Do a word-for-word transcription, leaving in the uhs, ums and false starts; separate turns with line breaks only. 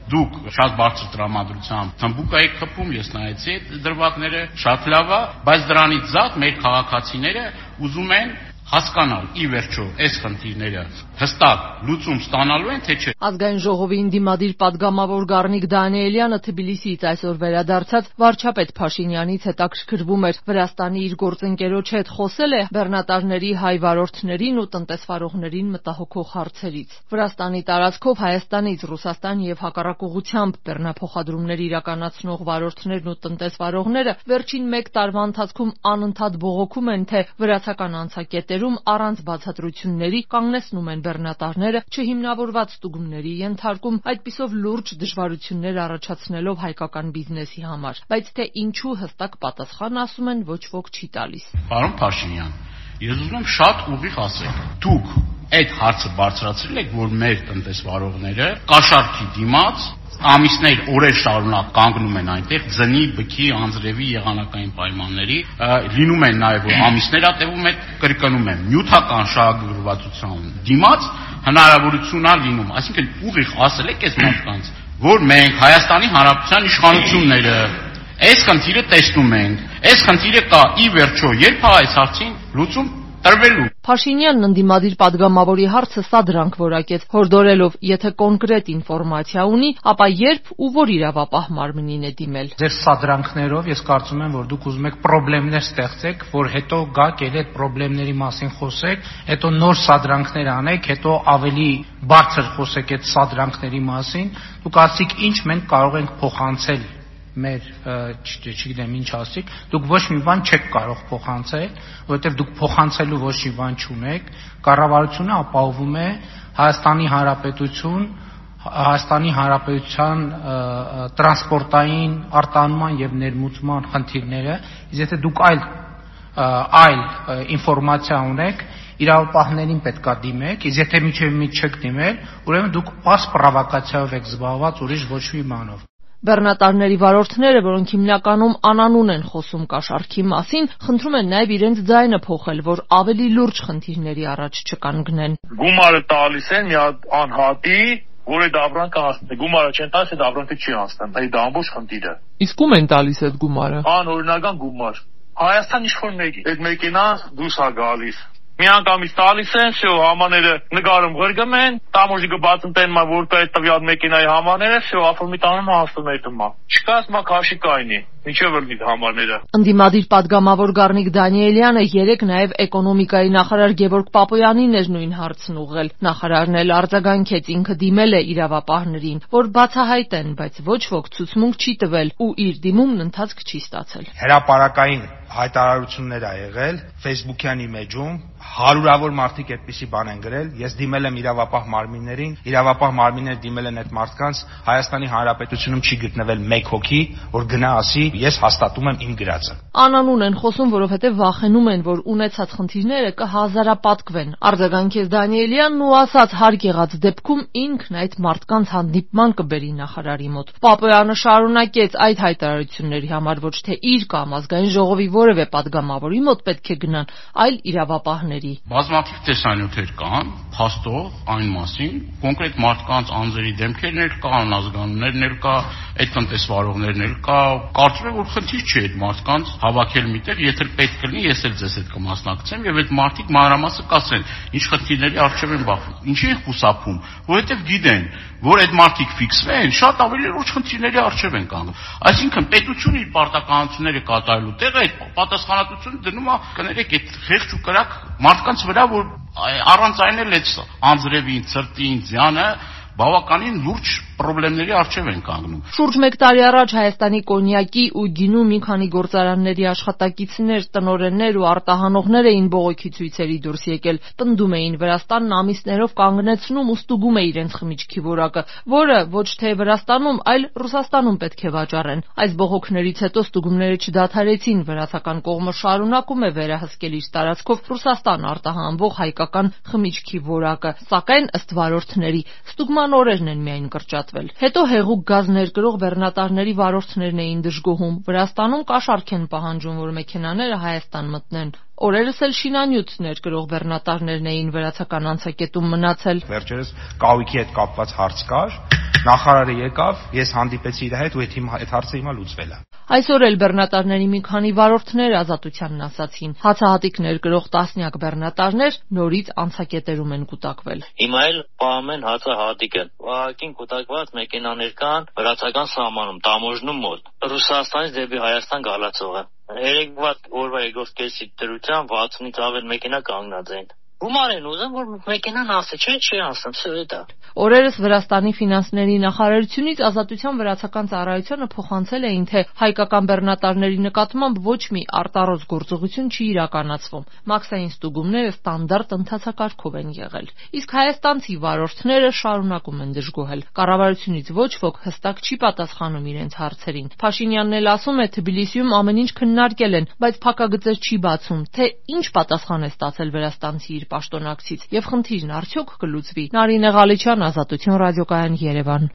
դուք շատ բարձր տրամադրությամբ թմբուկ եք խփում, ես նայեցի այդ դրվագները, շատ լավ է, բայց դրանից զատ մեր քաղաքացիները ուզում են հասկանալ ի վերջո այս խնդիրները հստակ լուծում ստանալու են թե չէ։
Ազգային ժողովի ընդդիմադիր падգամավոր Գառնիկ Դանիելյանը Թբիլիսիից այսօր վերադարձած վարչապետ Փաշինյանից հետաքրքրվում էր Վրաստանի իր գործընկերոջ հետ, խոսել է բեռնատարների հայ վարորդներին ու տնտեսվարողներին մտահոգող հարցերից։ Վրաստանի տարածքով Հայաստանից Ռուսաստան եւ հակառակողությամբ բեռնափոխադրումներ իրականացնող վարորդներն ու տնտեսվարողները վերջին մեկ տարվա ընթացքում անընդհատ բողոքում են, թե վրացական անցակետերում առանց բացատրությունների կանգնեցնում են բեռնատարները, չհիմնավորված ստուգումների ենթարկում, այդպիսով լուրջ դժվարություններ առաջացնելով հայկական բիզնեսի համար, բայց թե ինչու հստակ պատասխան ասում են ոչ ոք չի տալիս։
Պարոն Փաշինյան, ես ուզում եմ շատ ուղիղ ասել, դուք այդ հարցը բարձրացրել եք, որ մեր տնտեսվարողները կաշառքի դիմաց ամիսներ, օրեր շարունակ կանգնում են այնտեղ ձնի, բքի, անձրևի եղանակային պայմանների, լինում են նաև որ ամիսներ ատևում այդ կրկնում եմ նյութական շահագրգռվածության դիմաց հնարավորություն ա լինում, այսինքն ուղիղ ասել եք այս մարդկանց, որ մենք Հայաստանի Հանրապետության իշխանությունները այս խնդիրը տեսնում ենք, այս խնդիրը կա ի վերջո երբ է այս հարցին լուծում տրվելու։
Փաշինյանն ընդդիմադիր падգամավորի հարցը սա դրանք որակեց, հորդորելով, եթե կոնկրետ ինֆորմացիա ունի, ապա երբ ու որ իրավապահ մարմնին է դիմել։
Ձեր սադրանքներով ես կարծում եմ, որ դուք ուզում եք խնդիրներ ստեղծեք, որ հետո գաք եւ այդ խնդիրների մասին խոսեք, հետո նոր սադրանքներ անեք, հետո ավելի բարձր խոսեք այդ սադրանքների մասին, դուք ասիք ինչ մենք կարող ենք փոխանցել մեր չգիտեմ ինչ ասիկ, դուք ոչ մի բան չեք կարող փոխանցել, որովհետև դուք փոխանցելու ոչ մի բան չունեք, կառավարությունը ապահովում է Հայաստանի Հանրապետություն, Հայաստանի Հանրապետության տրանսպորտային արտահանման եւ ներմուծման խնդիրները, իսկ եթե դուք այլ այլ ինֆորմացիա ունեք, իրավապահներին պետքա դիմեք, իսկ եթե միջև մի չեք դիմել, ուրեմն դուք պարզ պրովոկացիայով եք զբաղված, ուրիշ ոչ մի բանով։
Բեռնատարների վարորդները, որոնք հիմնականում անանուն են խոսում կաշառքի մասին, խնդրում են նաև իրենց ձայնը փոխել, որ ավելի լուրջ խնդիրների առաջ չկանգնեն։
Գումարը տալիս են մի հատ անհատի, որ այդ ապրանքը հասնի։ Գումարը չեն տալիս, այդ ապրանքը չի հասնում։ Այդ ամբողջ խնդիրը։
Իսկ ում են տալիս այդ գումարը։
Անօրինական գումար։ Հայաստան իշխող մեկի։ Այդ մեքենան դուրս է գալիս։ Մի անգամից տալիս են, շո համաները նկարում ղրգում են, տամոժիկը բացընտեն մա որ կա այդ տվյալ մեքենայի համաները, շո աֆորմիտանում հասնում է դմա։ Չկաս մա քաշի կայնի, ինչև լի համարները։
Ընդդիմադիր падգամավոր Գառնիկ Դանիելյանը երեք նաև էկոնոմիկայի նախարար Գևորգ Պապոյանին էր նույն հարցն ուղղել։ Նախարարն էլ արձագանքեց, ինքը դիմել է իրավապահներին, որ բացահայտեն, բայց ոչ ոք ցուցմունք չի տվել ու իր դիմումն ընթացք չի ստացել։
Հրապարակային հայտարարություններ ա եղել Facebook-յան իմեջում, հարյուրավոր մարդիկ այդպիսի բան են գրել, ես դիմել եմ իրավապահ մարմիններին, իրավապահ մարմինները դիմել են այդ մարդկանց, Հայաստանի Հանրապետությունում չի գտնվել մեկ հոգի, որ գնա ասի, ես հաստատում եմ իմ գրածը։
Անանուն են խոսում, որովհետև վախենում են, որ ունեցած խնդիրները կհազարապատկվեն։ Արձագանքեց Դանիելյանն ու ասաց, հարկ եղած դեպքում ինքն այդ մարդկանց հանդիպման կբերի նախարարի մոտ։ Պապոյանը շարունակեց, այդ հայտարարությունների համար ոչ թե իր կամ ազգային ժողովի որևէ падգամավորի մոտ պետք է գնան, այլ իրավապահների։
Բազմաթիվ տեսանյութեր կան, փաստող այն մասին, կոնկրետ մարդկանց անձերի դեմքերն էլ կա, անազգանուններն էլ կա, այդ տնտեսվարողներն էլ կա, կարծում եմ, որ խնդիր չի այդ մարդկանց հավաքել միտեղ, եթե պետք կլինի, ես էլ ձեզ հետ կմասնակցեմ եւ այդ մարդիկ մանրամասը կասեն, ինչ խնդիրների առջեւ են բախվում։ Ինչի են խուսափում, որովհետեւ գիտեն, որ այդ մարդիկ ֆիքսվեն, շատ ավելի լուրջ խնդիրների առջեւ են կանգնում։ Այսինքն պետությունը իր պարտականությունները կատարելու տեղը այդ պատասխանատվությունը դնում է, կներեք, այդ խեղճ ու կրակ մարդկանց վրա, որ առանց այն էլ այդ անձրևին, ցրտին, ձյանը բավականին լուրջ խնդիրների առջև են կանգնում։
Շուրջ մեկ տարի առաջ Հայաստանի կոնյակի ու գինու մի քանի գործարանների աշխատակիցներ, տնօրեններ ու արտահանողներ էին բողոքի ցույցերի դուրս եկել, պնդում էին Վրաստանն ամիսներով կանգնեցնում ու ստուգում է իրենց խմիչքի որակը, որը ոչ թե Վրաստանում, այլ Ռուսաստանում պետք է վաճառեն։ Այս բողոքներից հետո ստուգումները չդադարեցին, վրացական կողմը շարունակում է վերահսկել իր տարածքով Ռուսաստան արտահանվող հայկական խմիչքի որակը, սակայն ըստ վարորդների ստուգման օրերն են միայն կրճատվել։ Հետո հեղուկ գազ ներկրող բեռնատարների վարորդներն էին դժգոհում։ Վրաստանում կաշառք են պահանջում, որ մեքենաները Հայաստան մտնեն։ Օրերս էլ շինանյութ ներկրող բեռնատարներն էին վրացական անցակետում մնացել։
Վերջերս կահույքի հետ կապված հարց կար, Նախարարը եկավ, ես հանդիպեցի իր հետ ու այդ այդ հարցը հիմա լուծվել է։
Այսօր էլ բեռնատարների մի քանի վարորդներ ազատությանն ասացին։ Հացահատիկներ կրող տասնյակ բեռնատարներ նորից անցակետերում են կուտակվել։
Հիմա էլ պահում են հացահատիկը։ Վահակին կուտակված մեքենաներ կան վրացական սահմանում, Տամոժնում մոտ։ Ռուսաստանից դեպի Հայաստան գալացողը։ Երեկվա օրվա երկրորդ կեսի դրությամբ վաթսունից ավել մեքենա կանգնած են։ Գումար են ուզում, որ մեքենան ասի, չէ, չի ասում, սա դա։
Օրերս Վրաստանի ֆինանսների նախարարությունից ազատության վրացական ծառայությանը փոխանցել էին, թե հայկական բեռնատարների նկատմամբ ոչ մի արտառոց գործողություն չի իրականացվում։ Մաքսային ստուգումները ստանդարտ ընթացակարգով են եղել։ Իսկ հայաստանցի վարորդները շարունակում են դժգոհել։ Կառավարությունից ոչ ոք հստակ չի պատասխանում իրենց հարցերին։ Փաշինյանն էլ ասում է, Թբիլիսիում ամեն ինչ քննարկել են, բայց փակագծեր չի բացում, թե ինչ պատասխան է ստացել վրաստանցի իր պաշտոնակցից եւ խնդիրն արդյոք կլուծվի։ Նարինե Ղալիչյան, Ազատություն ռադիոկայան, Երևան։